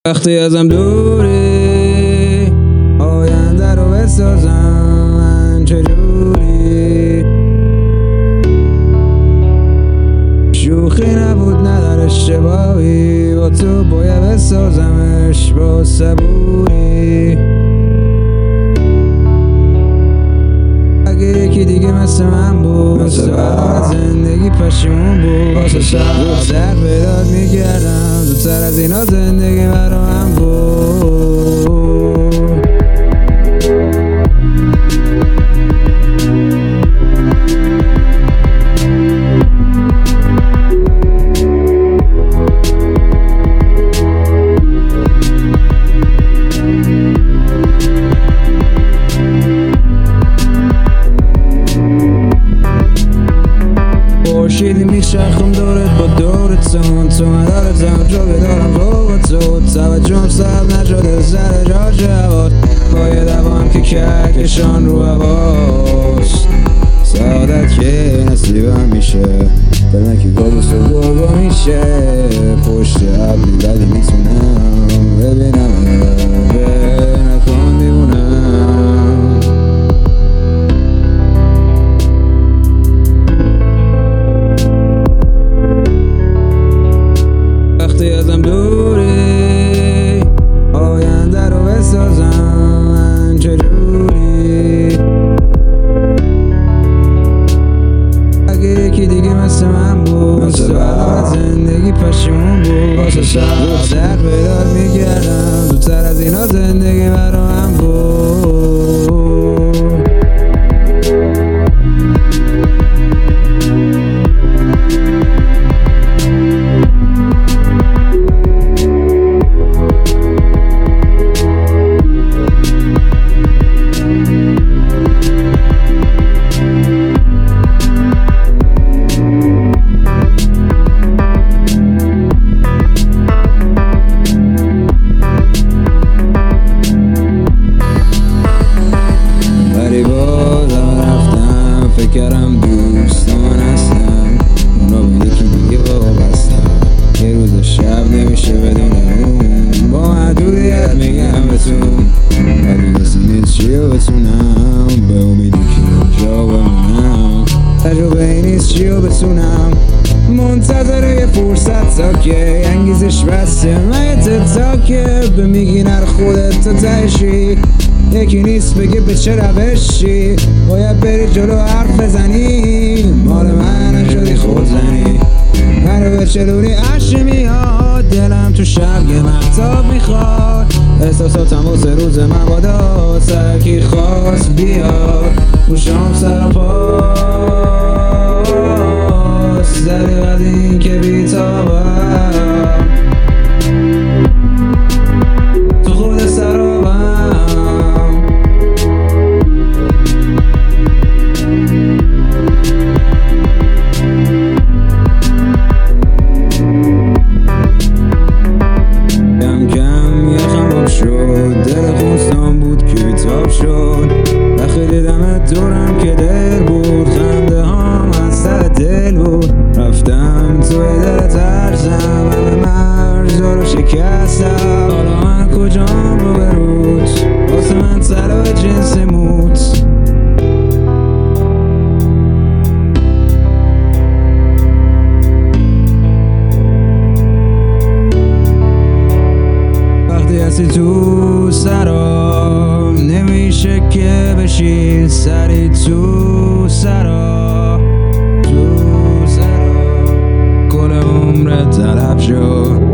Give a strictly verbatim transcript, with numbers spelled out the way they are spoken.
وقتی ازم دوری آینده رو بسازم من چجوری شوخی نبود نداره اشتباهی با تو باید بسازمش با صبوری اگه یکی دیگه مثل من بود مثل برای زندگی پشیمون بود واسه شب سر بیداد میکردم زودتر از اینا زندگی برا من بود خورشیدی میچرخم دورت با دورتون تو مدارتم جو بدارم رو با تو توجهم سب نشده سر جا جواد با یه دوام که کهکشان رو هواست سعادت که نصیبم میشه بدن که گابوس و گرگا میشه پشت عبلی ولی میتونم ببینم به نکن دیوونم وقتی ازم دوری آینده رو بسازم من چجوری اگه یکی دیگه مثل من بود مثل برای زندگی پشیمون بود واسه شب سر بیداد میکردم زودتر از اینا زندگی برا من بود فکرم دوست من هستم اونا به یکی دیگه وابستم یه روز شب نمیشه بدون اون با محدودیت میگم بتون ولی کسی نیست چی رو بتونم به امیدی که جا بمونم تجربه ای نیست چی رو بتونم منتظر یه فرصت تا که انگیزش بسته من تتاکه به میگی نر خودت تا تهشی یکی نیست بگه به چه روشی باید بری جلو حرف بزنی مال من شدی خود زنی منو به چلونی عشق میاد دلم تو شب یه محتاب میخواد احساساتم واسه روز من بادا سرکی خواست بیاد روشام سر پاس زدی از این که بیتابم تو خود سرابم دل خوستان بود که بیتاب شد وقتی دیدمت دورم که دل بود خنده هام از سر دل بود رفتم توی دل ترسم همه مرزا رو شکستم حالا من کجام رو بروز واسه من طلای جنس موت وقتی هستی تو سرا نمیشه که بشی سری تو سرا تو سرا کل عمرت طلب شد